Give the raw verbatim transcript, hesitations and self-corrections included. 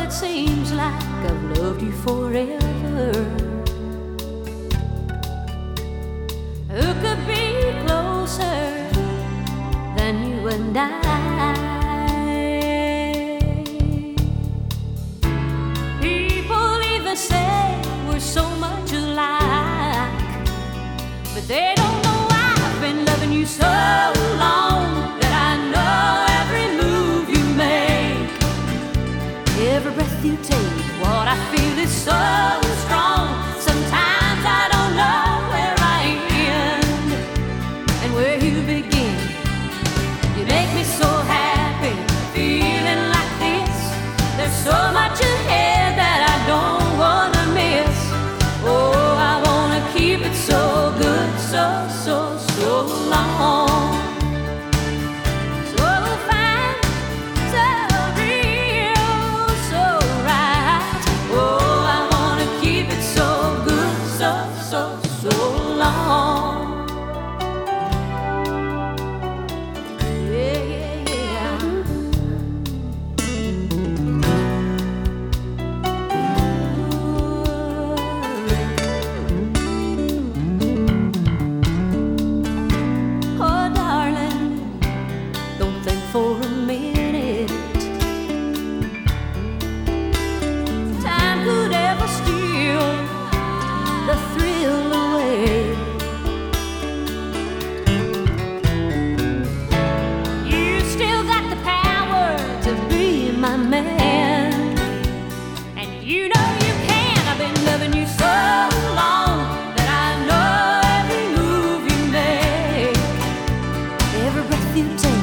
it seems like I've loved you forever. Who could be closer than you and I? People even say we're so much alike, but they don't know I've been loving you so long that I know every move you make, every breath you take. What I feel is so strong. Sometimes I don't know where I end and where you begin. You make me so happy, feeling like this. There's so much ahead that I don't wanna miss. Oh, I wanna keep it so good, so, so, so long. So fine, so real, so right. Oh, I wanna keep it so good, so, so, so long. Yeah, yeah, yeah. Oh, darling, don't think for a minute time could ever steal the thrill away. You still got the power to be my man, and you know you can. I've been loving you so long that I know every move you make, every breath you take.